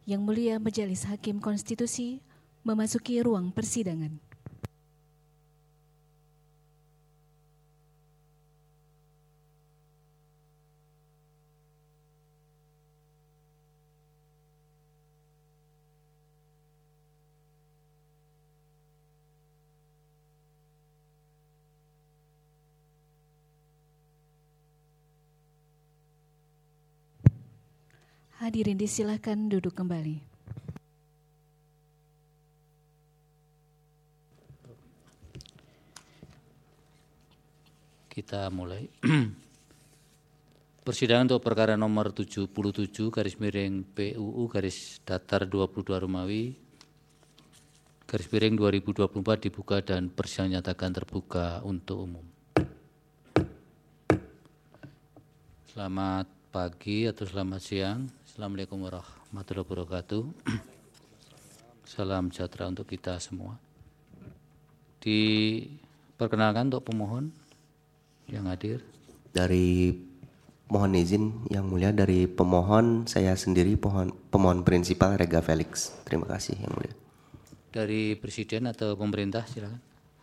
Yang Mulia Majelis Hakim Konstitusi memasuki ruang persidangan. Hadirin disilakan duduk kembali. Kita mulai. Persidangan untuk perkara nomor 77 garis miring PUU garis datar 22 Romawi garis miring 2024 dibuka dan persidangan nyatakan terbuka untuk umum. Selamat pagi atau selamat siang. Assalamualaikum warahmatullahi wabarakatuh. Salam sejahtera untuk kita semua. Diperkenalkan untuk pemohon yang hadir. Dari mohon izin Yang Mulia, dari pemohon saya sendiri pemohon prinsipal Rega Felix. Terima kasih Yang Mulia. Dari Presiden atau pemerintah silakan.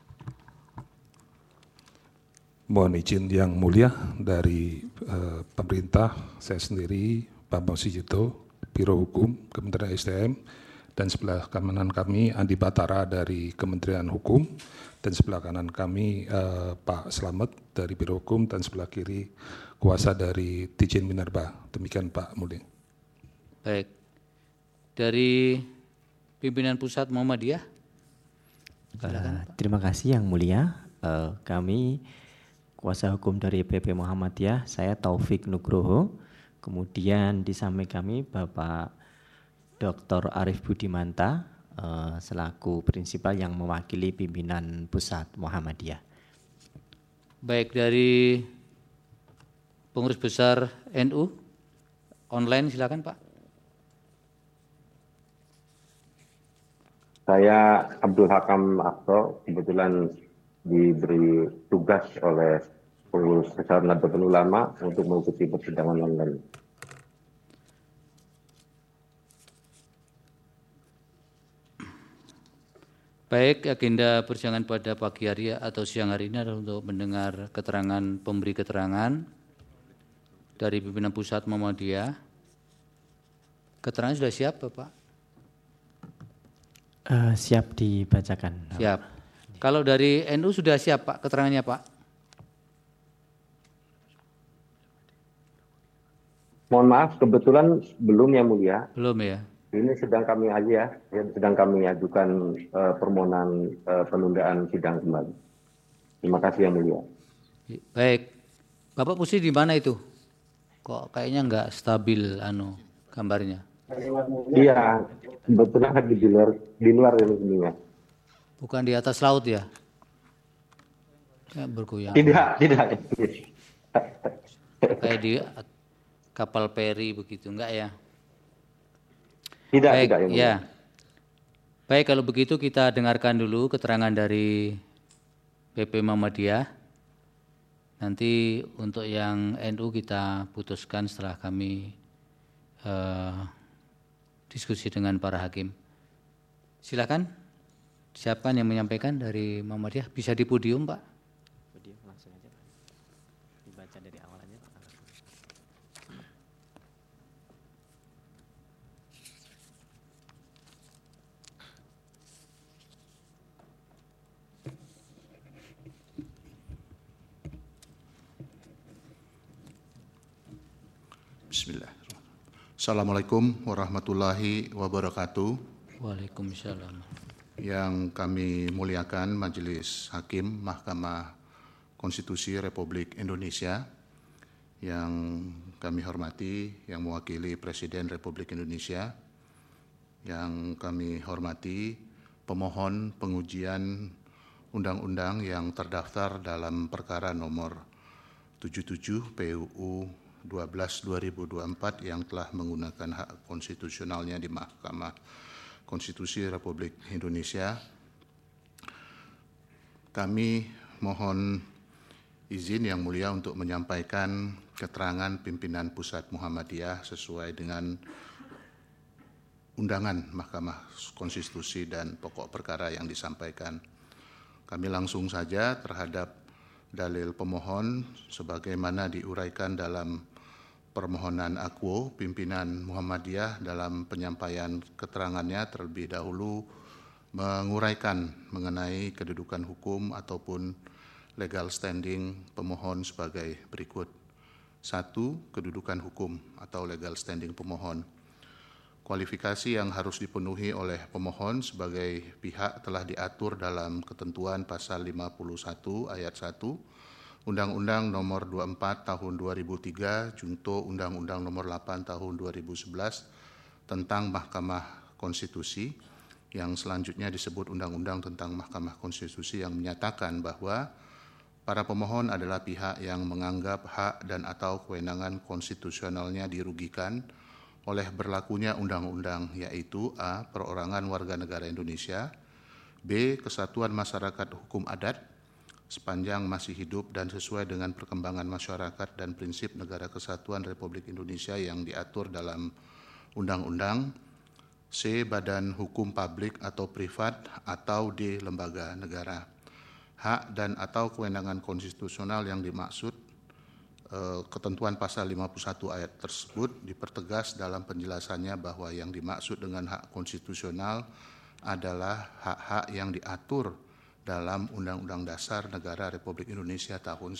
Mohon izin Yang Mulia, dari pemerintah saya sendiri Bambang Sujito, Biro Hukum Kementerian SDM, dan sebelah kanan kami Andi Batara dari Kementerian Hukum, dan sebelah kanan kami Pak Slamet dari Biro Hukum, dan sebelah kiri kuasa dari Dirjen Minerba. Demikian Pak Mulia. Baik. Dari pimpinan pusat Muhammadiyah. Terima kasih Yang Mulia. Kami kuasa hukum dari PP Muhammadiyah, saya Taufik Nugroho. Kemudian di samping kami Bapak Dr. Arif Budimanta selaku prinsipal yang mewakili pimpinan pusat Muhammadiyah. Baik, dari pengurus besar NU online silakan Pak. Saya Abdul Hakam Akto, kebetulan diberi tugas oleh pengurus besar Nahdlatul Ulama untuk mengikuti persidangan online. Baik, agenda persidangan pada pagi hari atau siang hari ini adalah untuk mendengar keterangan pemberi keterangan dari pimpinan pusat Muhammadiyah. Keterangan sudah siap Bapak? Siap dibacakan. Siap. Kalau dari NU sudah siap Pak keterangannya Pak? Mohon maaf, kebetulan belum Yang Mulia. Belum ya? Ini sedang kami sedang kami ajukan permohonan penundaan sidang kembali. Terima kasih Yang Mulia. Baik, Bapak posisi di mana itu? Kok kayaknya nggak stabil gambarnya? Iya, kebetulan lagi di luar ini. Bukan di atas laut ya? Kayak bergoyang. Tidak. Kayak di kapal peri begitu, enggak ya? Tidak. Ya. Baik, kalau begitu kita dengarkan dulu keterangan dari PP Muhammadiyah. Nanti untuk yang NU kita putuskan setelah kami diskusi dengan para hakim. Silakan, siapa yang menyampaikan dari Muhammadiyah? Bisa di podium, Pak. Podium langsung aja, Pak. Dibaca dari awal aja, Pak. Bismillah. Assalamualaikum warahmatullahi wabarakatuh. Waalaikumsalam. Yang kami muliakan Majelis Hakim Mahkamah Konstitusi Republik Indonesia, yang kami hormati yang mewakili Presiden Republik Indonesia, yang kami hormati pemohon pengujian undang-undang yang terdaftar dalam perkara nomor 77 PUU 12/2024 yang telah menggunakan hak konstitusionalnya di Mahkamah Konstitusi Republik Indonesia. Kami mohon izin Yang Mulia untuk menyampaikan keterangan pimpinan Pusat Muhammadiyah sesuai dengan undangan Mahkamah Konstitusi dan pokok perkara yang disampaikan. Kami langsung saja terhadap dalil pemohon sebagaimana diuraikan dalam permohonan Akwo pimpinan Muhammadiyah dalam penyampaian keterangannya terlebih dahulu menguraikan mengenai kedudukan hukum ataupun legal standing pemohon sebagai berikut. 1. Kedudukan hukum atau legal standing pemohon. Kualifikasi yang harus dipenuhi oleh pemohon sebagai pihak telah diatur dalam ketentuan pasal 51 ayat 1 Undang-Undang Nomor 24 Tahun 2003 junto Undang-Undang Nomor 8 Tahun 2011 tentang Mahkamah Konstitusi, yang selanjutnya disebut Undang-Undang tentang Mahkamah Konstitusi, yang menyatakan bahwa para pemohon adalah pihak yang menganggap hak dan atau kewenangan konstitusionalnya dirugikan oleh berlakunya undang-undang, yaitu A. Perorangan warga negara Indonesia, B. Kesatuan masyarakat hukum adat sepanjang masih hidup dan sesuai dengan perkembangan masyarakat dan prinsip negara kesatuan Republik Indonesia yang diatur dalam undang-undang, C. Badan hukum publik atau privat, atau D. Lembaga negara. Hak dan atau kewenangan konstitusional yang dimaksud ketentuan pasal 51 ayat tersebut dipertegas dalam penjelasannya bahwa yang dimaksud dengan hak konstitusional adalah hak-hak yang diatur dalam Undang-Undang Dasar Negara Republik Indonesia tahun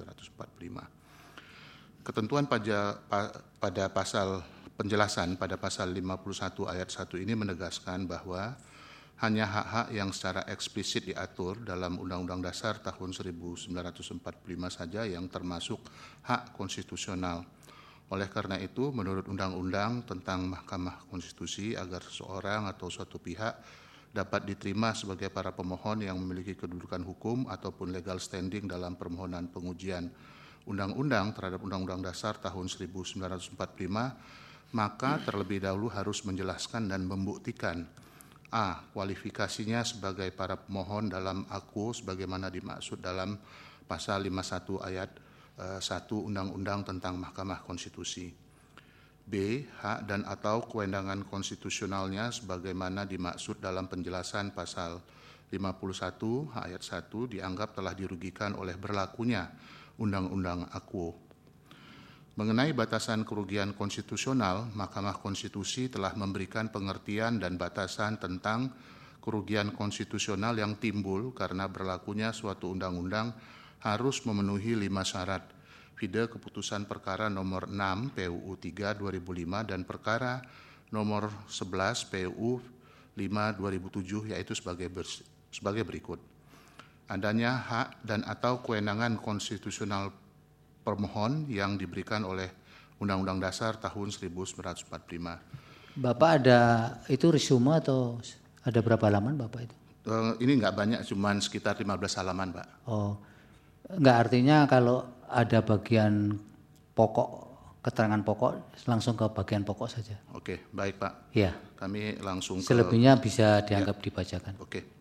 1945. Ketentuan pada pasal penjelasan pada pasal 51 ayat 1 ini menegaskan bahwa hanya hak-hak yang secara eksplisit diatur dalam Undang-Undang Dasar tahun 1945 saja yang termasuk hak konstitusional. Oleh karena itu, menurut Undang-Undang tentang Mahkamah Konstitusi, agar seseorang atau suatu pihak dapat diterima sebagai para pemohon yang memiliki kedudukan hukum ataupun legal standing dalam permohonan pengujian undang-undang terhadap Undang-Undang Dasar tahun 1945, maka terlebih dahulu harus menjelaskan dan membuktikan A. Kualifikasinya sebagai para pemohon dalam Akwo sebagaimana dimaksud dalam pasal 51 ayat 1 Undang-Undang tentang Mahkamah Konstitusi. B. Hak dan atau kewenangan konstitusionalnya sebagaimana dimaksud dalam penjelasan pasal 51 ayat 1 dianggap telah dirugikan oleh berlakunya Undang-Undang Akwo. Mengenai batasan kerugian konstitusional, Mahkamah Konstitusi telah memberikan pengertian dan batasan tentang kerugian konstitusional yang timbul karena berlakunya suatu undang-undang harus memenuhi 5 syarat. Vide Keputusan Perkara Nomor 6 PUU 3 2005 dan Perkara Nomor 11 PUU 5 2007, yaitu sebagai berikut. Adanya hak dan atau kewenangan konstitusional permohon yang diberikan oleh Undang-Undang Dasar tahun 1945. Bapak ada itu resume atau ada berapa halaman Bapak itu? Ini enggak banyak, cuma sekitar 15 halaman, Pak. Oh, enggak, artinya kalau ada bagian pokok, keterangan pokok, langsung ke bagian pokok saja. Oke, baik Pak. Ya. Kami langsung ke... Selebihnya bisa dianggap dibacakan. Oke.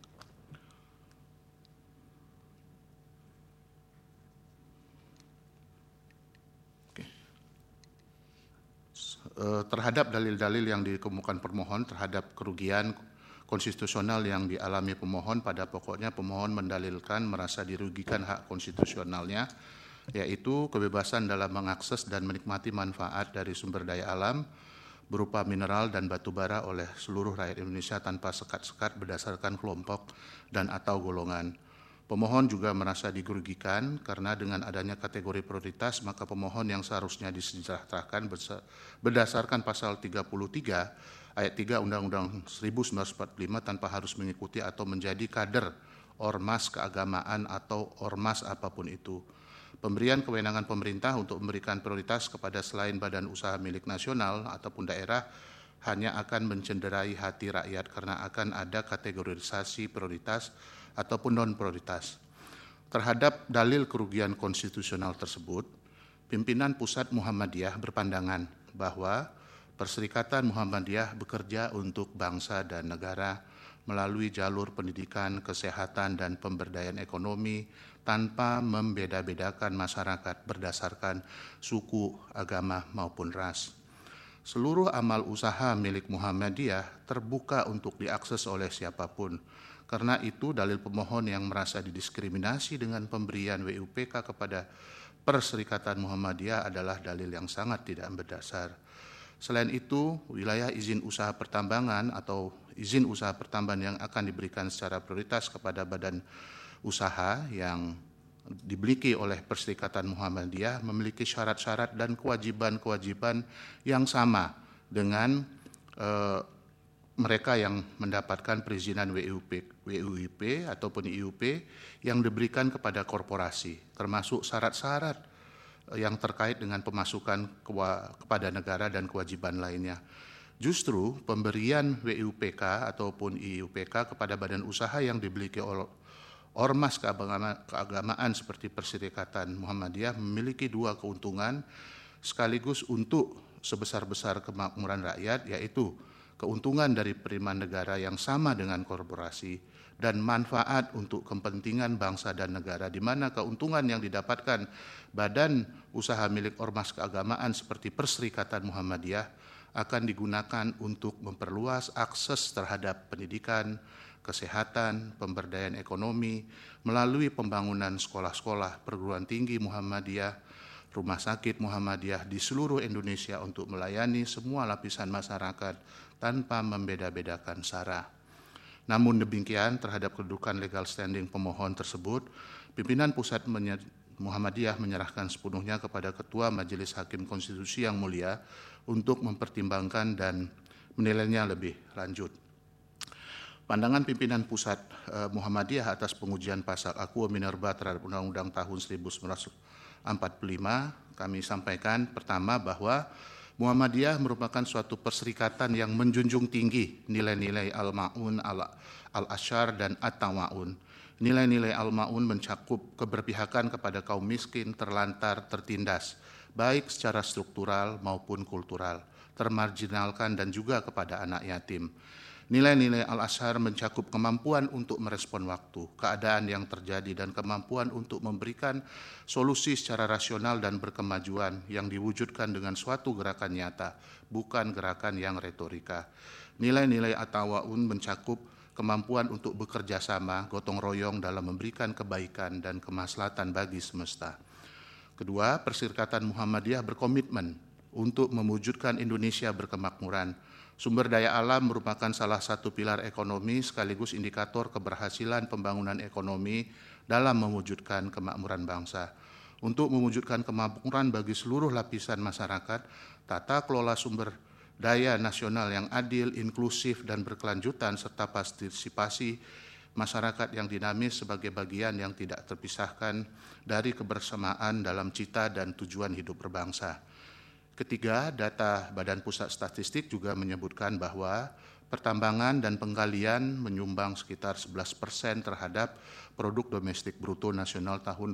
Terhadap dalil-dalil yang dikemukakan permohon terhadap kerugian konstitusional yang dialami pemohon, pada pokoknya pemohon mendalilkan merasa dirugikan hak konstitusionalnya, yaitu kebebasan dalam mengakses dan menikmati manfaat dari sumber daya alam berupa mineral dan batu bara oleh seluruh rakyat Indonesia tanpa sekat-sekat berdasarkan kelompok dan atau golongan. Pemohon juga merasa dirugikan karena dengan adanya kategori prioritas, maka pemohon yang seharusnya disejahterakan berdasarkan pasal 33 ayat 3 Undang-Undang 1945 tanpa harus mengikuti atau menjadi kader ormas keagamaan atau ormas apapun itu. Pemberian kewenangan pemerintah untuk memberikan prioritas kepada selain badan usaha milik nasional ataupun daerah hanya akan mencenderai hati rakyat karena akan ada kategorisasi prioritas ataupun non-prioritas. Terhadap dalil kerugian konstitusional tersebut, pimpinan Pusat Muhammadiyah berpandangan bahwa Perserikatan Muhammadiyah bekerja untuk bangsa dan negara melalui jalur pendidikan, kesehatan, dan pemberdayaan ekonomi tanpa membeda-bedakan masyarakat berdasarkan suku, agama, maupun ras. seluruh amal usaha milik Muhammadiyah terbuka untuk diakses oleh siapapun. Karena itu dalil pemohon yang merasa didiskriminasi dengan pemberian WUPK kepada Perserikatan Muhammadiyah adalah dalil yang sangat tidak berdasar. Selain itu, wilayah izin usaha pertambangan atau izin usaha pertambangan yang akan diberikan secara prioritas kepada badan usaha yang dimiliki oleh Perserikatan Muhammadiyah memiliki syarat-syarat dan kewajiban-kewajiban yang sama dengan mereka yang mendapatkan perizinan WUIP ataupun IUP yang diberikan kepada korporasi, termasuk syarat-syarat yang terkait dengan pemasukan kepada negara dan kewajiban lainnya. Justru pemberian WUPK ataupun IUPK kepada badan usaha yang dimiliki oleh ormas keagamaan seperti Perserikatan Muhammadiyah memiliki dua keuntungan sekaligus untuk sebesar-besar kemakmuran rakyat, yaitu keuntungan dari penerimaan negara yang sama dengan korporasi dan manfaat untuk kepentingan bangsa dan negara, di mana keuntungan yang didapatkan badan usaha milik ormas keagamaan seperti Perserikatan Muhammadiyah akan digunakan untuk memperluas akses terhadap pendidikan, kesehatan, pemberdayaan ekonomi melalui pembangunan sekolah-sekolah, perguruan tinggi Muhammadiyah, rumah sakit Muhammadiyah di seluruh Indonesia untuk melayani semua lapisan masyarakat tanpa membeda-bedakan sara. Namun demikian, terhadap kedudukan legal standing pemohon tersebut, pimpinan pusat Muhammadiyah menyerahkan sepenuhnya kepada Ketua Majelis Hakim Konstitusi yang mulia untuk mempertimbangkan dan menilainya lebih lanjut. Pandangan pimpinan pusat Muhammadiyah atas pengujian pasal Aqua Minerba terhadap Undang-Undang tahun 1945 kami sampaikan pertama bahwa Muhammadiyah merupakan suatu perserikatan yang menjunjung tinggi nilai-nilai Al-Ma'un, Al-Asyar, dan At-Tawa'un. Nilai-nilai Al-Ma'un mencakup keberpihakan kepada kaum miskin, terlantar, tertindas, baik secara struktural maupun kultural, termarginalkan dan juga kepada anak yatim. Nilai-nilai Al-Asyar mencakup kemampuan untuk merespon waktu, keadaan yang terjadi, dan kemampuan untuk memberikan solusi secara rasional dan berkemajuan yang diwujudkan dengan suatu gerakan nyata, bukan gerakan yang retorika. Nilai-nilai At-Tawa'un mencakup kemampuan untuk bekerja sama, gotong royong dalam memberikan kebaikan dan kemaslahatan bagi semesta. Kedua, Perserikatan Muhammadiyah berkomitmen untuk mewujudkan Indonesia berkemakmuran. Sumber daya alam merupakan salah satu pilar ekonomi sekaligus indikator keberhasilan pembangunan ekonomi dalam mewujudkan kemakmuran bangsa. Untuk mewujudkan kemakmuran bagi seluruh lapisan masyarakat, tata kelola sumber daya nasional yang adil, inklusif, dan berkelanjutan, serta partisipasi masyarakat yang dinamis sebagai bagian yang tidak terpisahkan dari kebersamaan dalam cita dan tujuan hidup berbangsa. Ketiga, data Badan Pusat Statistik juga menyebutkan bahwa pertambangan dan penggalian menyumbang sekitar 11% terhadap produk domestik bruto nasional tahun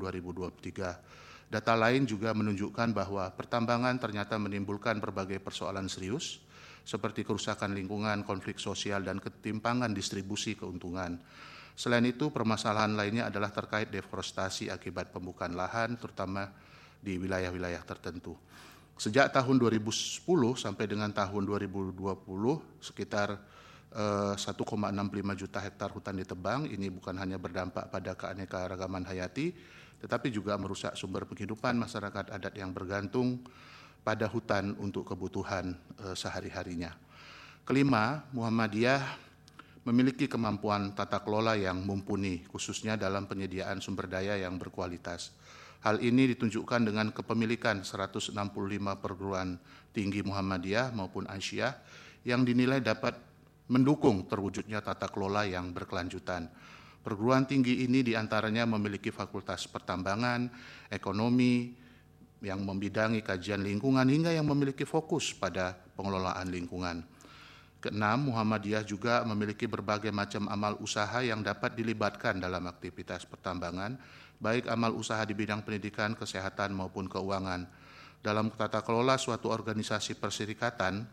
2023. Data lain juga menunjukkan bahwa pertambangan ternyata menimbulkan berbagai persoalan serius, seperti kerusakan lingkungan, konflik sosial, dan ketimpangan distribusi keuntungan. Selain itu, permasalahan lainnya adalah terkait deforestasi akibat pembukaan lahan, terutama di wilayah-wilayah tertentu. Sejak tahun 2010 sampai dengan tahun 2020, sekitar 1,65 juta hektar hutan ditebang. Ini bukan hanya berdampak pada keanekaragaman hayati, tetapi juga merusak sumber penghidupan masyarakat adat yang bergantung pada hutan untuk kebutuhan sehari-harinya. Kelima, Muhammadiyah memiliki kemampuan tata kelola yang mumpuni, khususnya dalam penyediaan sumber daya yang berkualitas. Hal ini ditunjukkan dengan kepemilikan 165 perguruan tinggi Muhammadiyah maupun Aisyah yang dinilai dapat mendukung terwujudnya tata kelola yang berkelanjutan. Perguruan tinggi ini diantaranya memiliki fakultas pertambangan, ekonomi, yang membidangi kajian lingkungan, hingga yang memiliki fokus pada pengelolaan lingkungan. Keenam, Muhammadiyah juga memiliki berbagai macam amal usaha yang dapat dilibatkan dalam aktivitas pertambangan, baik amal usaha di bidang pendidikan, kesehatan, maupun keuangan. Dalam tata kelola suatu organisasi perserikatan,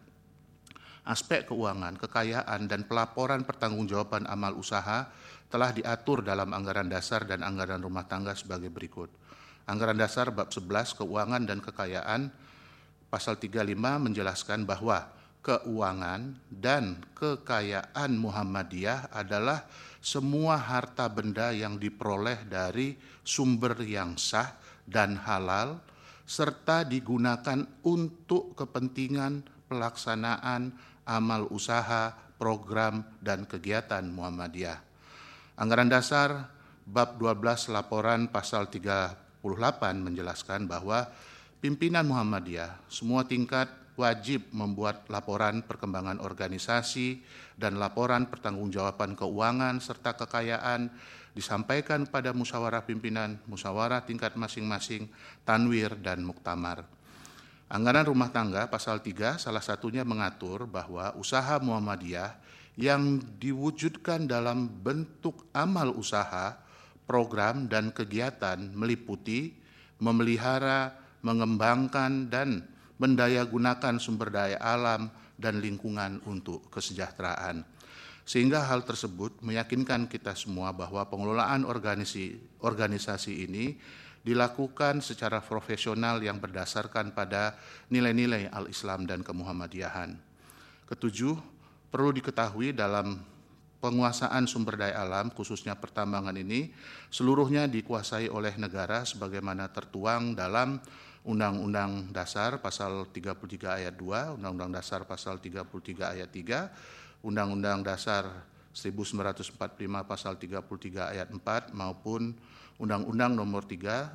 aspek keuangan, kekayaan, dan pelaporan pertanggungjawaban amal usaha telah diatur dalam anggaran dasar dan anggaran rumah tangga sebagai berikut. Anggaran dasar bab 11, keuangan dan kekayaan, pasal 35 menjelaskan bahwa keuangan dan kekayaan Muhammadiyah adalah semua harta benda yang diperoleh dari sumber yang sah dan halal serta digunakan untuk kepentingan pelaksanaan amal usaha, program, dan kegiatan Muhammadiyah. Anggaran dasar bab 12 laporan pasal 38 menjelaskan bahwa pimpinan Muhammadiyah semua tingkat wajib membuat laporan perkembangan organisasi dan laporan pertanggungjawaban keuangan serta kekayaan disampaikan pada musyawarah pimpinan, musyawarah tingkat masing-masing, tanwir, dan muktamar. Anggaran rumah tangga pasal 3 salah satunya mengatur bahwa usaha Muhammadiyah yang diwujudkan dalam bentuk amal usaha, program, dan kegiatan meliputi memelihara, mengembangkan, dan mendayagunakan sumber daya alam dan lingkungan untuk kesejahteraan. Sehingga hal tersebut meyakinkan kita semua bahwa pengelolaan organisasi ini dilakukan secara profesional yang berdasarkan pada nilai-nilai al-Islam dan kemuhammadiyahan. Ketujuh, perlu diketahui dalam penguasaan sumber daya alam, khususnya pertambangan ini, seluruhnya dikuasai oleh negara sebagaimana tertuang dalam Undang-Undang Dasar Pasal 33 Ayat 2, Undang-Undang Dasar Pasal 33 Ayat 3, Undang-Undang Dasar 1945 Pasal 33 Ayat 4 maupun Undang-Undang Nomor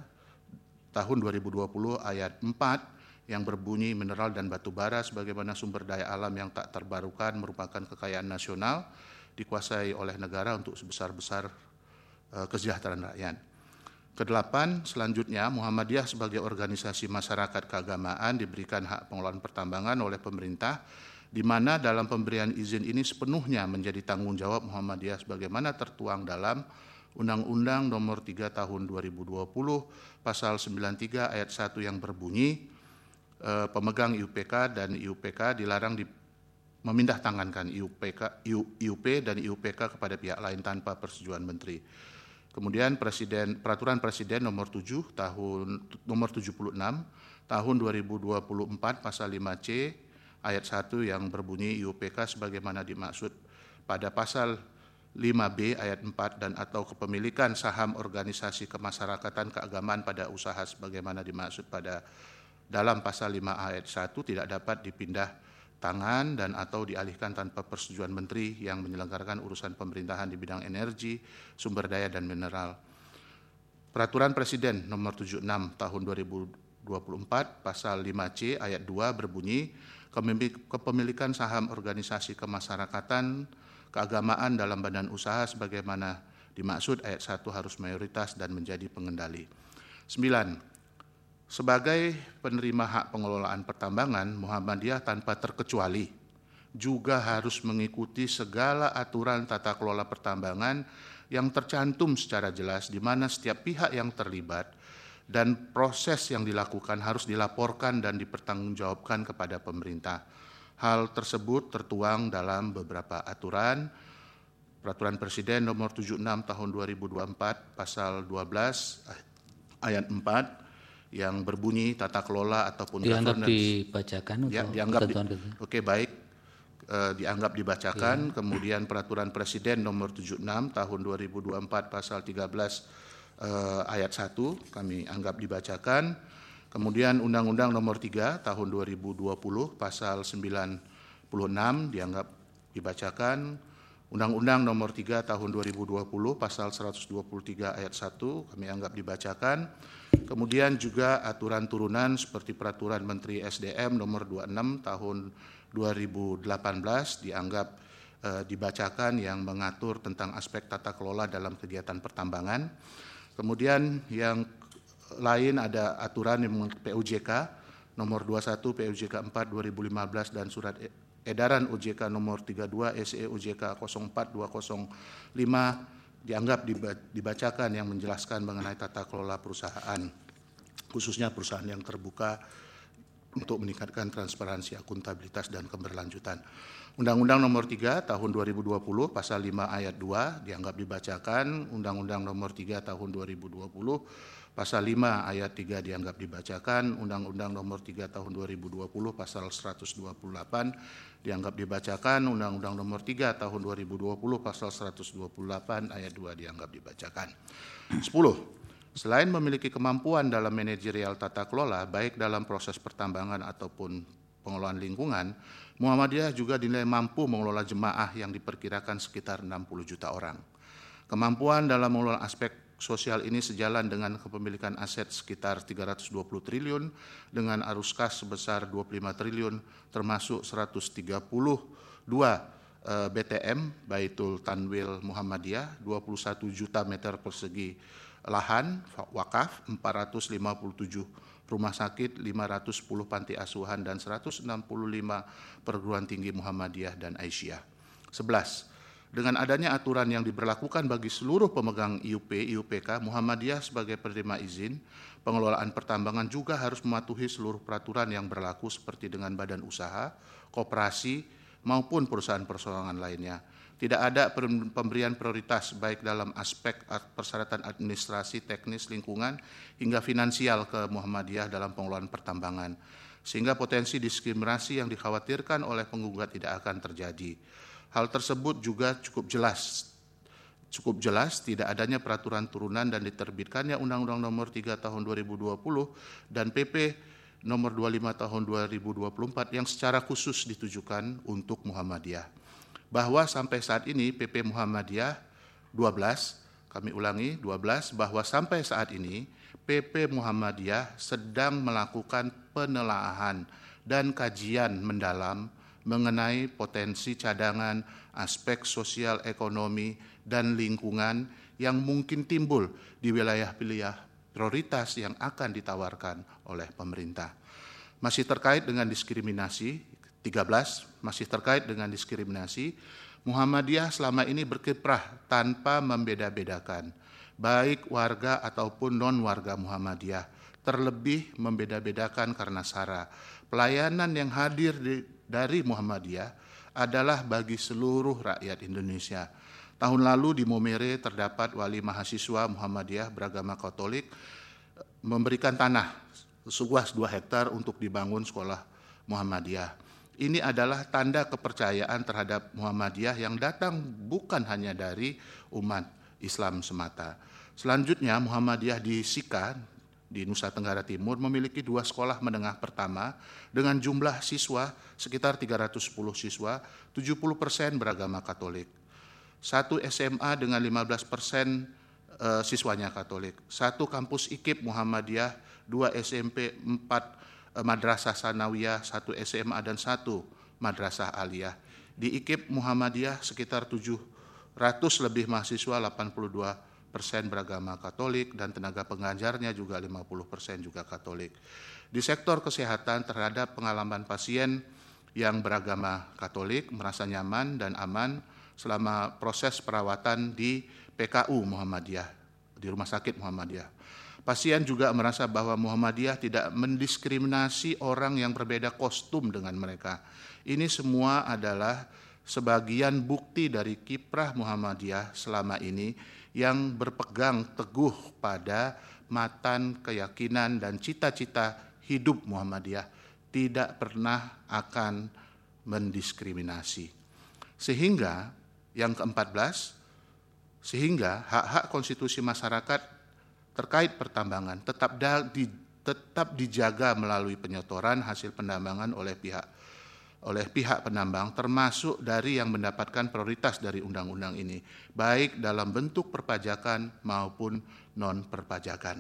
3 Tahun 2020 Ayat 4 yang berbunyi mineral dan batu bara sebagaimana sumber daya alam yang tak terbarukan merupakan kekayaan nasional dikuasai oleh negara untuk sebesar-besar kesejahteraan rakyat. Kedelapan, selanjutnya Muhammadiyah sebagai organisasi masyarakat keagamaan diberikan hak pengelolaan pertambangan oleh pemerintah, di mana dalam pemberian izin ini sepenuhnya menjadi tanggung jawab Muhammadiyah sebagaimana tertuang dalam Undang-Undang Nomor 3 Tahun 2020 Pasal 93 Ayat 1 yang berbunyi pemegang IUPK dan IUPK dilarang memindahtangankan IUP dan IUPK kepada pihak lain tanpa persetujuan Menteri. Kemudian Peraturan Presiden Nomor 76 Tahun 2024 Pasal 5C Ayat 1 yang berbunyi IUPK sebagaimana dimaksud pada Pasal 5B Ayat 4 dan atau kepemilikan saham organisasi kemasyarakatan keagamaan pada usaha sebagaimana dimaksud pada dalam Pasal 5 Ayat 1 tidak dapat dipindah tangan dan atau dialihkan tanpa persetujuan Menteri yang menyelenggarakan urusan pemerintahan di bidang energi, sumber daya, dan mineral. Peraturan Presiden Nomor 76 Tahun 2024 Pasal 5C Ayat 2 berbunyi kepemilikan saham organisasi kemasyarakatan keagamaan dalam badan usaha sebagaimana dimaksud Ayat 1 harus mayoritas dan menjadi pengendali. 9. Sebagai penerima hak pengelolaan pertambangan, Muhammadiyah tanpa terkecuali juga harus mengikuti segala aturan tata kelola pertambangan yang tercantum secara jelas di mana setiap pihak yang terlibat dan proses yang dilakukan harus dilaporkan dan dipertanggungjawabkan kepada pemerintah. Hal tersebut tertuang dalam beberapa aturan, Peraturan Presiden Nomor 76 Tahun 2024 Pasal 12 Ayat 4 yang berbunyi tata kelola ataupun dianggap governance. Dibacakan ya, dianggap oke, baik, dianggap dibacakan. Ya. Kemudian Peraturan Presiden Nomor 76 Tahun 2024 Pasal 13 Ayat 1 kami anggap dibacakan. Kemudian Undang-Undang Nomor 3 Tahun 2020 Pasal 96 dianggap dibacakan. Undang-Undang Nomor 3 Tahun 2020 Pasal 123 Ayat 1 kami anggap dibacakan. Kemudian juga aturan turunan seperti Peraturan Menteri SDM Nomor 26 Tahun 2018 dianggap dibacakan yang mengatur tentang aspek tata kelola dalam kegiatan pertambangan. Kemudian yang lain ada aturan yang PUJK Nomor 21 PUJK 4 2015 dan Surat Edaran OJK Nomor 32 SE OJK 04205 dianggap dibacakan yang menjelaskan mengenai tata kelola perusahaan, khususnya perusahaan yang terbuka untuk meningkatkan transparansi, akuntabilitas, dan keberlanjutan. Undang-Undang Nomor 3 Tahun 2020 Pasal 5 Ayat 2 dianggap dibacakan. Undang-Undang Nomor 3 Tahun 2020 Pasal 5 Ayat 3 dianggap dibacakan. Undang-Undang Nomor 3 Tahun 2020 Pasal 128 dianggap dibacakan. Undang-Undang Nomor 3 Tahun 2020 Pasal 128 Ayat 2 dianggap dibacakan. 10. Selain memiliki kemampuan dalam manajerial tata kelola, baik dalam proses pertambangan ataupun pengelolaan lingkungan, Muhammadiyah juga dinilai mampu mengelola jemaah yang diperkirakan sekitar 60 juta orang. Kemampuan dalam mengelola aspek sosial ini sejalan dengan kepemilikan aset sekitar 320 triliun dengan arus kas sebesar 25 triliun termasuk 132 BTM Baitul Tanwil Muhammadiyah, 21 juta meter persegi lahan wakaf, 457 rumah sakit, 510 panti asuhan, dan 165 perguruan tinggi Muhammadiyah dan Aisyah. 11. Dengan adanya aturan yang diberlakukan bagi seluruh pemegang IUP, IUPK, Muhammadiyah sebagai penerima izin, pengelolaan pertambangan juga harus mematuhi seluruh peraturan yang berlaku seperti dengan badan usaha, koperasi, maupun perusahaan-perorangan lainnya. Tidak ada pemberian prioritas baik dalam aspek persyaratan administrasi, teknis, lingkungan, hingga finansial ke Muhammadiyah dalam pengelolaan pertambangan, sehingga potensi diskriminasi yang dikhawatirkan oleh penggugat tidak akan terjadi. Hal tersebut juga cukup jelas tidak adanya peraturan turunan dan diterbitkannya Undang-Undang Nomor 3 Tahun 2020 dan PP Nomor 25 Tahun 2024 yang secara khusus ditujukan untuk Muhammadiyah. Bahwa sampai saat ini PP Muhammadiyah 12, kami ulangi 12, bahwa sampai saat ini PP Muhammadiyah sedang melakukan penelaahan dan kajian mendalam mengenai potensi cadangan, aspek sosial ekonomi, dan lingkungan yang mungkin timbul di wilayah-wilayah prioritas yang akan ditawarkan oleh pemerintah. Masih terkait dengan diskriminasi, 13, masih terkait dengan diskriminasi, Muhammadiyah selama ini berkiprah tanpa membeda-bedakan, baik warga ataupun non-warga Muhammadiyah, terlebih membeda-bedakan karena SARA. Pelayanan yang hadir dari Muhammadiyah adalah bagi seluruh rakyat Indonesia. Tahun lalu di Momere terdapat wali mahasiswa Muhammadiyah beragama Katolik memberikan tanah seluas 2 hektar untuk dibangun sekolah Muhammadiyah. Ini adalah tanda kepercayaan terhadap Muhammadiyah yang datang bukan hanya dari umat Islam semata. Selanjutnya Muhammadiyah di Sika, di Nusa Tenggara Timur memiliki 2 sekolah menengah pertama dengan jumlah siswa sekitar 310 siswa, 70% beragama Katolik. 1 SMA dengan 15% siswanya Katolik. 1 kampus IKIP Muhammadiyah, 2 SMP, 4 Madrasah Sanawiyah, 1 SMA, dan 1 Madrasah Aliyah. Di IKIP Muhammadiyah sekitar 700 lebih mahasiswa, 82% beragama Katolik, dan tenaga pengajarnya juga 50% juga Katolik. Di sektor kesehatan terhadap pengalaman pasien yang beragama Katolik merasa nyaman dan aman selama proses perawatan di PKU Muhammadiyah, di Rumah Sakit Muhammadiyah. Pasien juga merasa bahwa Muhammadiyah tidak mendiskriminasi orang yang berbeda kostum dengan mereka. Ini semua adalah sebagian bukti dari kiprah Muhammadiyah selama ini yang berpegang teguh pada matan keyakinan dan cita-cita hidup Muhammadiyah, tidak pernah akan mendiskriminasi. Sehingga yang ke-14, sehingga hak-hak konstitusi masyarakat terkait pertambangan tetap dijaga melalui penyotoran hasil penambangan oleh pihak penambang, termasuk dari yang mendapatkan prioritas dari undang-undang ini, baik dalam bentuk perpajakan maupun non-perpajakan.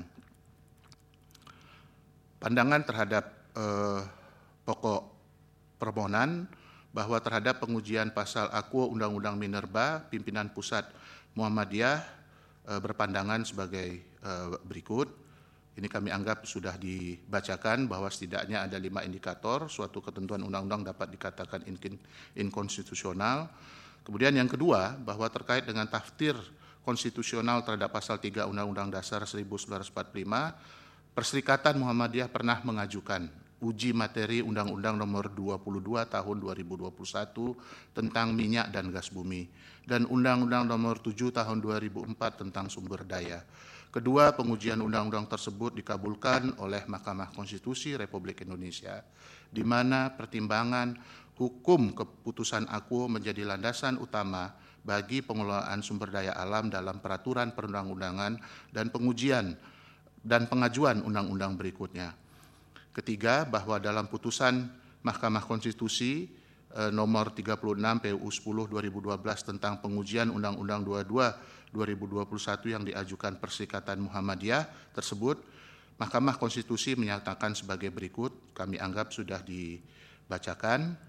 Pandangan terhadap pokok permohonan bahwa terhadap pengujian pasal Aquo Undang-Undang Minerba, pimpinan pusat Muhammadiyah berpandangan sebagai berikut. Ini kami anggap sudah dibacakan bahwa setidaknya ada 5 indikator suatu ketentuan undang-undang dapat dikatakan inkonstitusional. Kemudian yang kedua, bahwa terkait dengan tafsir konstitusional terhadap pasal 3 Undang-Undang Dasar 1945, Perserikatan Muhammadiyah pernah mengajukan uji materi Undang-Undang Nomor 22 Tahun 2021 tentang minyak dan gas bumi dan Undang-Undang Nomor 7 Tahun 2004 tentang sumber daya. Kedua, pengujian undang-undang tersebut dikabulkan oleh Mahkamah Konstitusi Republik Indonesia, di mana pertimbangan hukum keputusan aku menjadi landasan utama bagi pengelolaan sumber daya alam dalam peraturan perundang-undangan dan pengujian dan pengajuan undang-undang berikutnya. Ketiga, bahwa dalam putusan Mahkamah Konstitusi nomor 36 PUU 10 2012 tentang pengujian Undang-Undang 22 2021 yang diajukan Perserikatan Muhammadiyah tersebut, Mahkamah Konstitusi menyatakan sebagai berikut, kami anggap sudah dibacakan.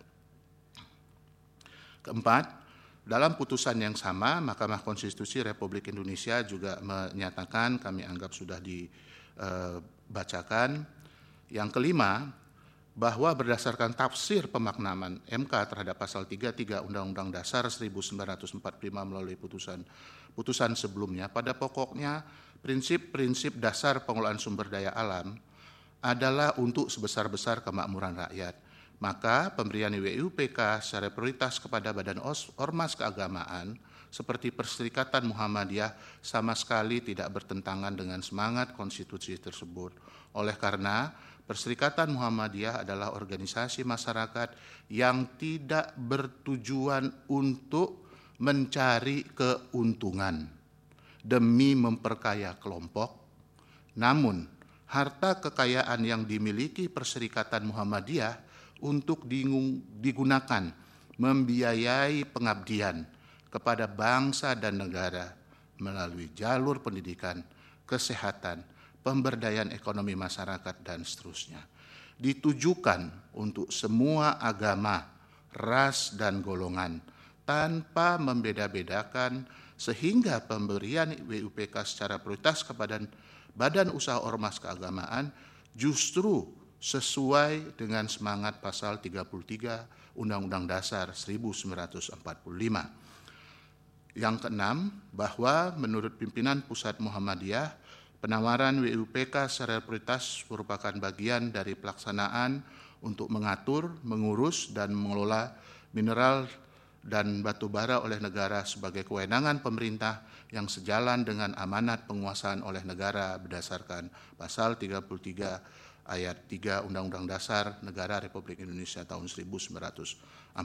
Keempat, dalam putusan yang sama, Mahkamah Konstitusi Republik Indonesia juga menyatakan, kami anggap sudah dibacakan. Yang kelima, bahwa berdasarkan tafsir pemaknaman MK terhadap pasal 33 Undang-Undang Dasar 1945 melalui putusan sebelumnya, pada pokoknya prinsip-prinsip dasar pengelolaan sumber daya alam adalah untuk sebesar-besar kemakmuran rakyat. Maka pemberian WUPK secara prioritas kepada badan ormas keagamaan seperti Perserikatan Muhammadiyah sama sekali tidak bertentangan dengan semangat konstitusi tersebut. Oleh karena Perserikatan Muhammadiyah adalah organisasi masyarakat yang tidak bertujuan untuk mencari keuntungan demi memperkaya kelompok, namun harta kekayaan yang dimiliki Perserikatan Muhammadiyah untuk digunakan membiayai pengabdian kepada bangsa dan negara melalui jalur pendidikan, kesehatan, pemberdayaan ekonomi masyarakat, dan seterusnya. Ditujukan untuk semua agama, ras, dan golongan tanpa membeda-bedakan sehingga pemberian WUPK secara prioritas kepada badan usaha ormas keagamaan justru sesuai dengan semangat pasal 33 Undang-Undang Dasar 1945. Yang keenam, bahwa menurut pimpinan Pusat Muhammadiyah, penawaran WUPK secara prioritas merupakan bagian dari pelaksanaan untuk mengatur, mengurus, dan mengelola mineral dan batu bara oleh negara sebagai kewenangan pemerintah yang sejalan dengan amanat penguasaan oleh negara berdasarkan pasal 33 ayat 3 Undang-Undang Dasar Negara Republik Indonesia tahun 1945.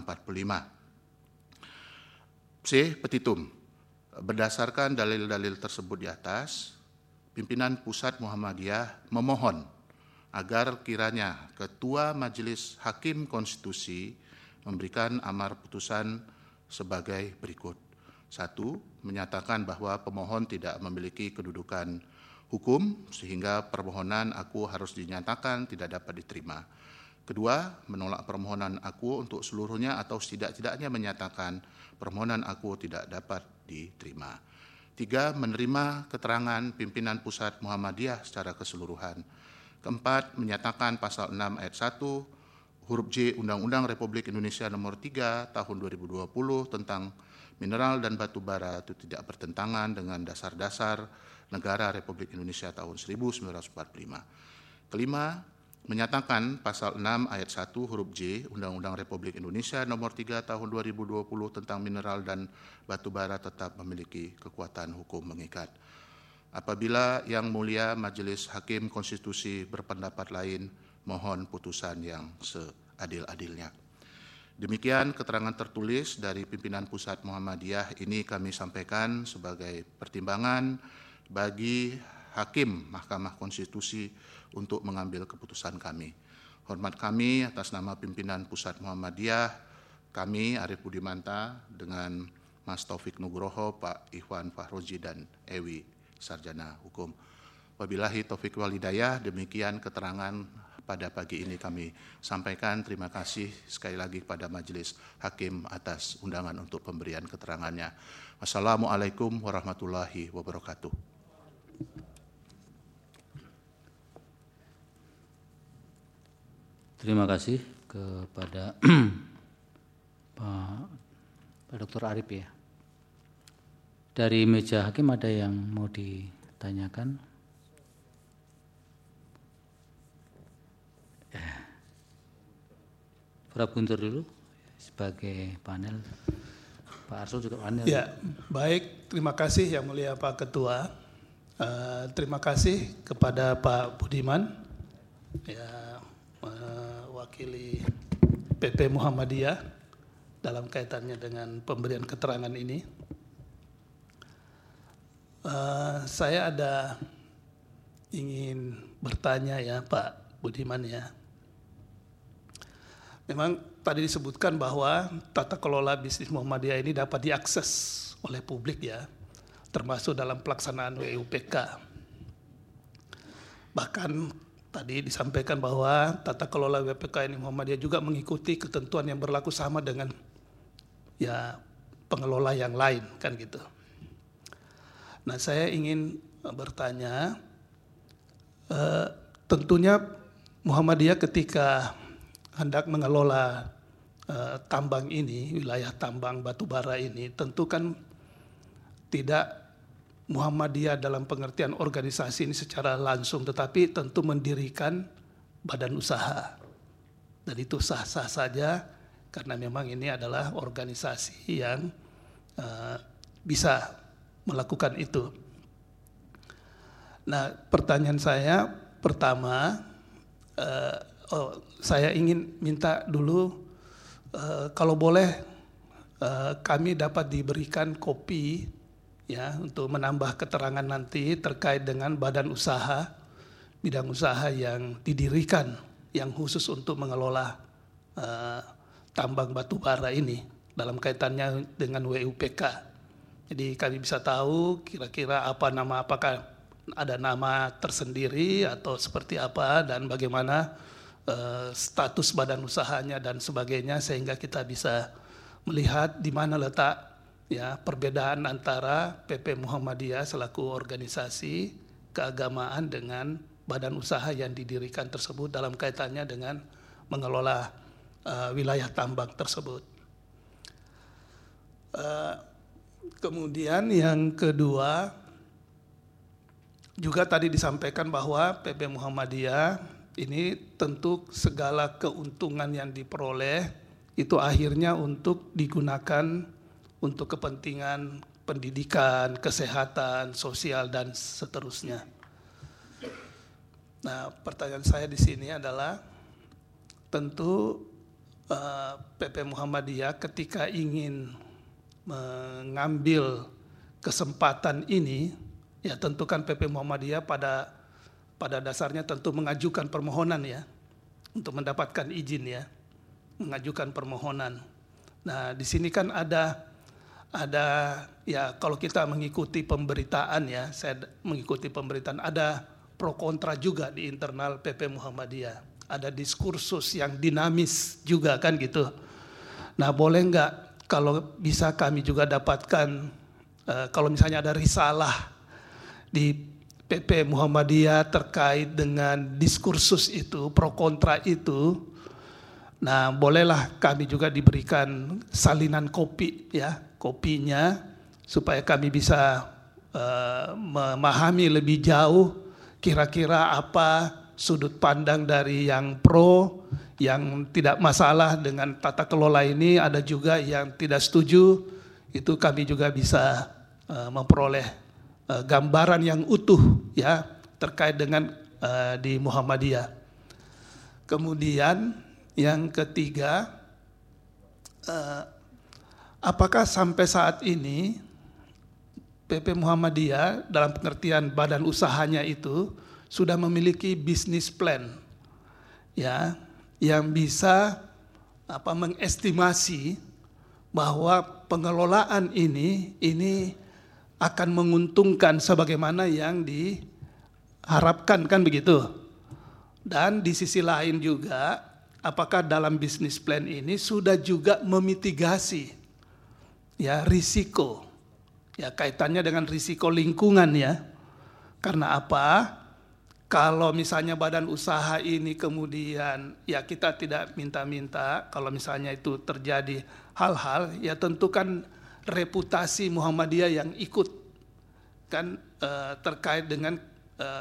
C. Petitum. Berdasarkan dalil-dalil tersebut di atas, pimpinan Pusat Muhammadiyah memohon agar kiranya Ketua Majelis Hakim Konstitusi memberikan amar putusan sebagai berikut. 1. Menyatakan bahwa pemohon tidak memiliki kedudukan hukum sehingga permohonan aku harus dinyatakan tidak dapat diterima. Kedua, menolak permohonan aku untuk seluruhnya atau setidak-tidaknya menyatakan permohonan aku tidak dapat diterima. 3. Menerima keterangan pimpinan Pusat Muhammadiyah secara keseluruhan. Keempat, menyatakan pasal 6 ayat 1 huruf J Undang-Undang Republik Indonesia Nomor 3 Tahun 2020 tentang mineral dan batu bara itu tidak bertentangan dengan dasar-dasar negara Republik Indonesia tahun 1945. Kelima, menyatakan pasal 6 ayat 1 huruf J Undang-Undang Republik Indonesia Nomor 3 Tahun 2020 tentang mineral dan batu bara tetap memiliki kekuatan hukum mengikat. Apabila Yang Mulia Majelis Hakim Konstitusi berpendapat lain, mohon putusan yang seadil-adilnya. Demikian keterangan tertulis dari pimpinan Pusat Muhammadiyah ini kami sampaikan sebagai pertimbangan bagi Hakim Mahkamah Konstitusi untuk mengambil keputusan kami. Hormat kami atas nama pimpinan Pusat Muhammadiyah, kami Arif Budimanta dengan Mas Taufik Nugroho, Pak Ikhwan Fahroji, dan Ewi Sarjana Hukum. Wabillahi taufiq wal hidayah, demikian keterangan pada pagi ini kami sampaikan. Terima kasih sekali lagi pada Majelis Hakim atas undangan untuk pemberian keterangannya. Wassalamualaikum warahmatullahi wabarakatuh. Terima kasih kepada Pak Dr. Arif ya. Dari meja hakim ada yang mau ditanyakan? Prof. Guntur dulu sebagai panel. Pak Arsul juga panel. Ya, baik. Terima kasih Yang Mulia Pak Ketua. Terima kasih kepada Pak Budiman, ya, mewakili PP Muhammadiyah dalam kaitannya dengan pemberian keterangan ini. Saya ada ingin bertanya ya Pak Budiman ya. Memang tadi disebutkan bahwa tata kelola bisnis Muhammadiyah ini dapat diakses oleh publik ya, termasuk dalam pelaksanaan WUPK. Bahkan tadi disampaikan bahwa tata kelola WUPK ini Muhammadiyah juga mengikuti ketentuan yang berlaku sama dengan ya pengelola yang lain kan gitu. Nah, saya ingin bertanya, tentunya Muhammadiyah ketika hendak mengelola tambang ini, wilayah tambang batubara ini, tentu kan tidak Muhammadiyah dalam pengertian organisasi ini secara langsung, tetapi tentu mendirikan badan usaha. Dan itu sah-sah saja karena memang ini adalah organisasi yang bisa melakukan itu. Nah, pertanyaan saya pertama, saya ingin minta dulu kalau boleh kami dapat diberikan kopi ya untuk menambah keterangan nanti terkait dengan badan usaha, bidang usaha yang didirikan yang khusus untuk mengelola tambang batubara ini dalam kaitannya dengan WUPK. Jadi kami bisa tahu kira-kira apakah ada nama tersendiri atau seperti apa dan bagaimana status badan usahanya dan sebagainya, sehingga kita bisa melihat di mana letak ya perbedaan antara PP Muhammadiyah selaku organisasi keagamaan dengan badan usaha yang didirikan tersebut dalam kaitannya dengan mengelola wilayah tambang tersebut. Kemudian yang kedua, juga tadi disampaikan bahwa PP Muhammadiyah ini tentu segala keuntungan yang diperoleh itu akhirnya untuk digunakan untuk kepentingan pendidikan, kesehatan, sosial, dan seterusnya. Nah, pertanyaan saya di sini adalah tentu PP Muhammadiyah ketika ingin mengambil kesempatan ini, ya tentu kan PP Muhammadiyah pada dasarnya tentu mengajukan permohonan ya untuk mendapatkan izin ya, mengajukan permohonan. Nah, di sini kan ada ya kalau kita mengikuti pemberitaan ya, saya mengikuti pemberitaan, ada pro kontra juga di internal PP Muhammadiyah. Ada diskursus yang dinamis juga kan gitu. Nah, boleh enggak kalau bisa kami juga dapatkan kalau misalnya ada risalah di PP Muhammadiyah terkait dengan diskursus itu, pro kontra itu. Nah, bolehlah kami juga diberikan salinan kopi ya, kopinya supaya kami bisa memahami lebih jauh kira-kira apa sudut pandang dari yang pro, yang tidak masalah dengan tata kelola ini, ada juga yang tidak setuju. Itu kami juga bisa memperoleh gambaran yang utuh ya terkait dengan di Muhammadiyah. Kemudian yang ketiga, apakah sampai saat ini PP Muhammadiyah dalam pengertian badan usahanya itu sudah memiliki bisnis plan ya yang bisa mengestimasi bahwa pengelolaan ini akan menguntungkan sebagaimana yang diharapkan kan begitu. Dan di sisi lain juga apakah dalam bisnis plan ini sudah juga memitigasi ya risiko ya kaitannya dengan risiko lingkungan ya. Karena apa? Kalau misalnya badan usaha ini kemudian ya kita tidak minta-minta kalau misalnya itu terjadi hal-hal ya tentu kan reputasi Muhammadiyah yang ikut kan terkait dengan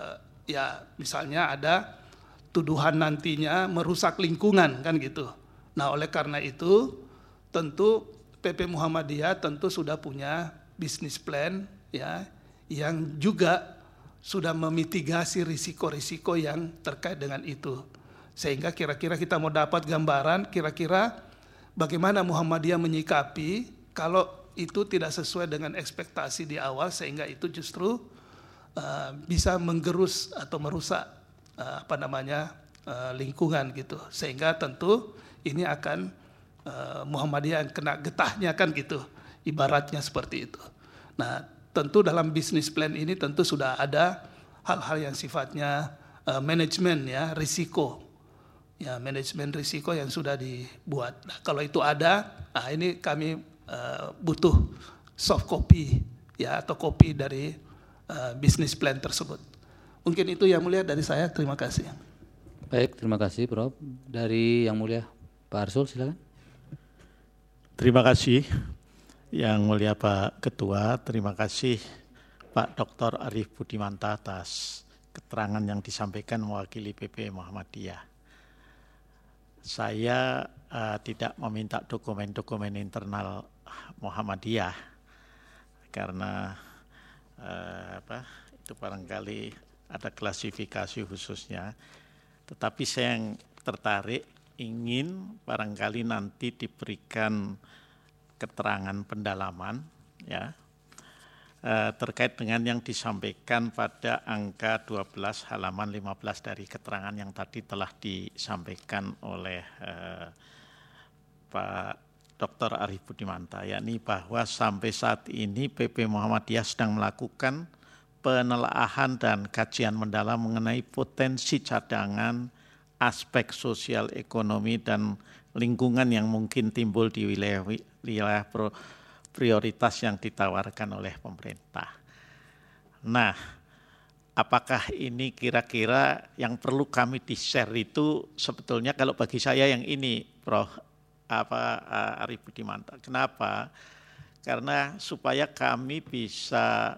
ya misalnya ada tuduhan nantinya merusak lingkungan kan gitu Nah, oleh karena itu tentu PP Muhammadiyah tentu sudah punya bisnis plan ya yang juga sudah memitigasi risiko-risiko yang terkait dengan itu. Sehingga kira-kira kita mau dapat gambaran kira-kira bagaimana Muhammadiyah menyikapi kalau itu tidak sesuai dengan ekspektasi di awal, sehingga itu justru bisa menggerus atau merusak lingkungan gitu. Sehingga tentu ini akan Muhammadiyah yang kena getahnya kan gitu, ibaratnya seperti itu. Nah, tentu dalam bisnis plan ini tentu sudah ada hal-hal yang sifatnya manajemen ya, risiko. Ya, manajemen risiko yang sudah dibuat. Nah, kalau itu ada, nah ini kami butuh soft copy ya atau kopi dari bisnis plan tersebut. Mungkin itu Yang Mulia dari saya. Terima kasih. Baik, terima kasih Prof. Dari Yang Mulia Pak Arsul, silakan. Terima kasih Yang Mulia Pak Ketua. Terima kasih Pak Dr. Arif Budimanta atas keterangan yang disampaikan mewakili PP Muhammadiyah. Saya tidak meminta dokumen-dokumen internal Muhammadiyah karena itu barangkali ada klasifikasi khususnya. Tetapi saya yang tertarik ingin barangkali nanti diberikan keterangan pendalaman ya terkait dengan yang disampaikan pada angka 12 halaman 15 dari keterangan yang tadi telah disampaikan oleh Pak Dr. Arif Budimanta, yakni bahwa sampai saat ini PP Muhammadiyah sedang melakukan penelaahan dan kajian mendalam mengenai potensi cadangan, aspek sosial ekonomi dan lingkungan yang mungkin timbul di wilayah prioritas yang ditawarkan oleh pemerintah. Nah, apakah ini kira-kira yang perlu kami di-share itu sebetulnya kalau bagi saya yang ini, Prof. Arif Budimanta. Kenapa? Karena supaya kami bisa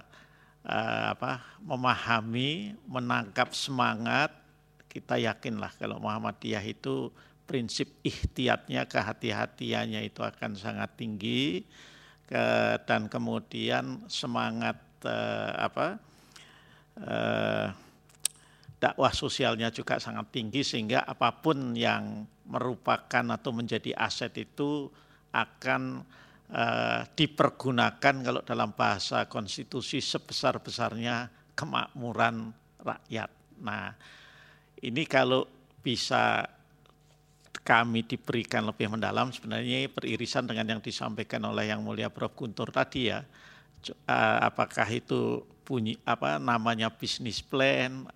memahami, menangkap semangat, kita yakinlah kalau Muhammadiyah itu prinsip ihtiyatnya, kehati-hatiannya itu akan sangat tinggi. Dan kemudian semangat dakwah sosialnya juga sangat tinggi, sehingga apapun yang merupakan atau menjadi aset itu akan dipergunakan kalau dalam bahasa konstitusi sebesar-besarnya kemakmuran rakyat. Nah, ini kalau bisa kami diberikan lebih mendalam, sebenarnya beririsan dengan yang disampaikan oleh Yang Mulia Prof. Guntur tadi ya. Apakah itu namanya bisnis plan,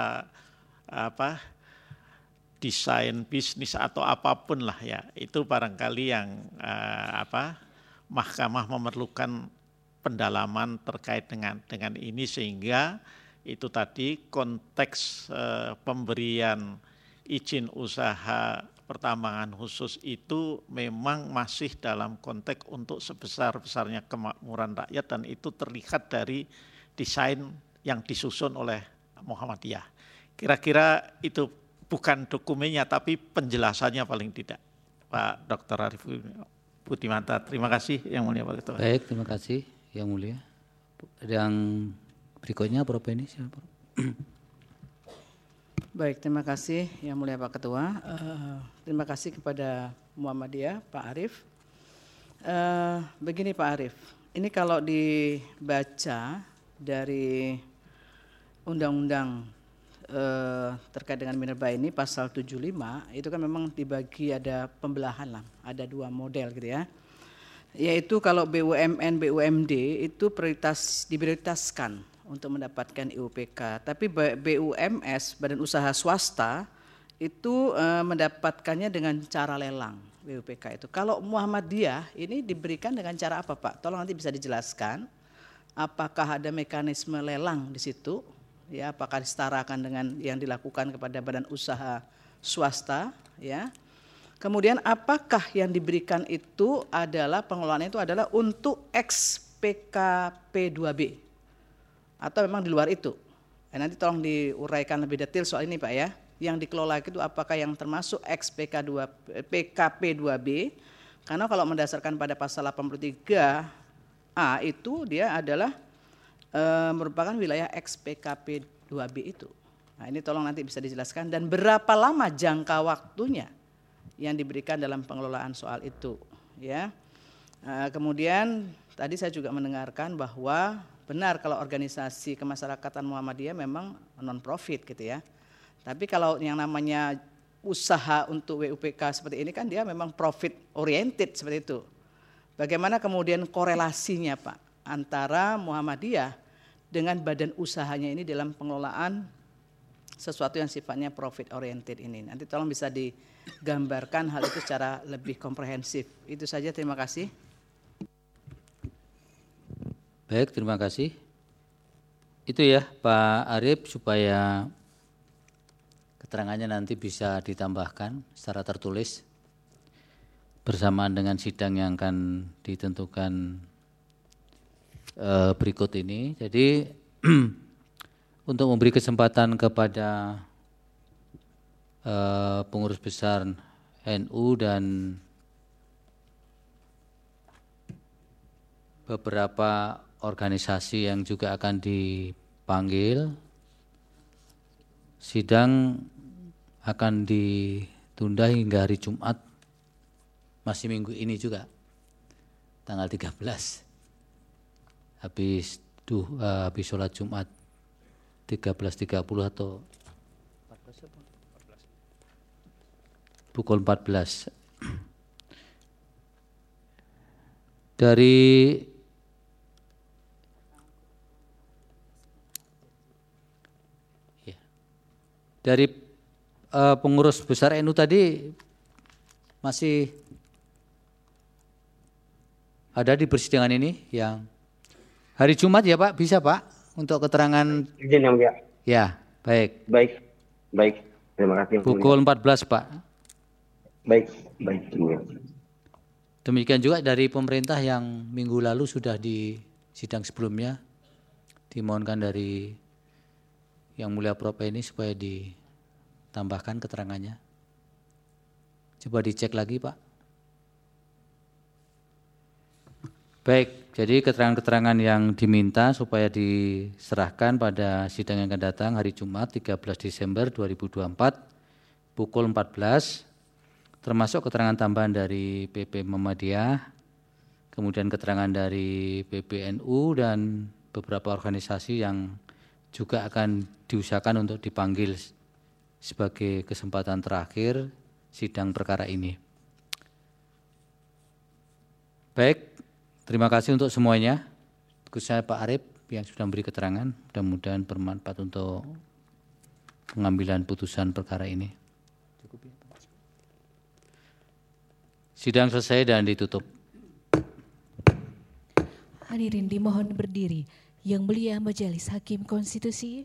desain bisnis atau apapun lah ya. Itu barangkali yang Mahkamah memerlukan pendalaman terkait dengan ini, sehingga itu tadi konteks pemberian izin usaha pertambangan khusus itu memang masih dalam konteks untuk sebesar-besarnya kemakmuran rakyat, dan itu terlihat dari desain yang disusun oleh Muhammadiyah. Kira-kira itu bukan dokumennya tapi penjelasannya paling tidak. Pak Dr. Arif Budimanta, terima kasih Yang Mulia Pak Ketua. Baik, terima kasih Yang Mulia. Yang berikutnya Prof. Beni, siapa? Baik, terima kasih Yang Mulia Pak Ketua. Terima kasih kepada Muhammadiyah, Pak Arif. Begini Pak Arif, ini kalau dibaca dari Undang-Undang terkait dengan minerba ini pasal 75, itu kan memang dibagi ada pembelahan lah, ada dua model gitu ya. Yaitu kalau BUMN, BUMD itu diprioritaskan untuk mendapatkan IUPK, tapi BUMS, badan usaha swasta, itu mendapatkannya dengan cara lelang IUPK itu. Kalau Muhammadiyah ini diberikan dengan cara apa Pak? Tolong nanti bisa dijelaskan, apakah ada mekanisme lelang di situ, ya, apakah disetarakan dengan yang dilakukan kepada badan usaha swasta, ya. Kemudian apakah yang diberikan itu adalah pengelolaannya itu adalah untuk ex-PKP 2B? Atau memang di luar itu? Nanti tolong diuraikan lebih detail soal ini Pak ya. yang dikelola itu apakah yang termasuk PKP 2B, karena kalau mendasarkan pada pasal 83A itu dia adalah merupakan wilayah PKP 2B itu. Nah ini tolong nanti bisa dijelaskan dan berapa lama jangka waktunya yang diberikan dalam pengelolaan soal itu, ya. Kemudian tadi saya juga mendengarkan bahwa benar kalau organisasi kemasyarakatan Muhammadiyah memang non-profit gitu ya. Tapi kalau yang namanya usaha untuk WUPK seperti ini kan dia memang profit oriented seperti itu. Bagaimana kemudian korelasinya Pak antara Muhammadiyah dengan badan usahanya ini dalam pengelolaan sesuatu yang sifatnya profit oriented ini. Nanti tolong bisa digambarkan hal itu secara lebih komprehensif. Itu saja, terima kasih. Baik, terima kasih. Itu ya Pak Arif, supaya keterangannya nanti bisa ditambahkan secara tertulis bersamaan dengan sidang yang akan ditentukan berikut ini. Jadi untuk memberi kesempatan kepada pengurus besar NU dan beberapa organisasi yang juga akan dipanggil, sidang akan ditunda hingga hari Jumat, masih minggu ini juga, tanggal 13, habis sholat Jumat 13.30 atau pukul 14. Dari pengurus besar NU tadi masih ada di persidangan ini yang hari Jumat ya Pak, bisa Pak untuk keterangan? Izin yang mulia. Ya, baik. Baik. Terima kasih. Pukul 14 Pak. Baik. Demikian juga dari pemerintah yang minggu lalu sudah di sidang sebelumnya dimohonkan dari Yang Mulia Prof ini supaya ditambahkan keterangannya. Coba dicek lagi Pak. Baik, jadi keterangan-keterangan yang diminta supaya diserahkan pada sidang yang akan datang hari Jumat 13 Desember 2024 pukul 14, termasuk keterangan tambahan dari PP Muhammadiyah, kemudian keterangan dari PPNU dan beberapa organisasi yang juga akan diusahakan untuk dipanggil sebagai kesempatan terakhir sidang perkara ini. Baik, terima kasih untuk semuanya. Khususnya Pak Arif yang sudah memberi keterangan, mudah-mudahan bermanfaat untuk pengambilan putusan perkara ini. Sidang selesai dan ditutup. Hadirin dimohon berdiri. Yang Mulia Majelis Hakim Konstitusi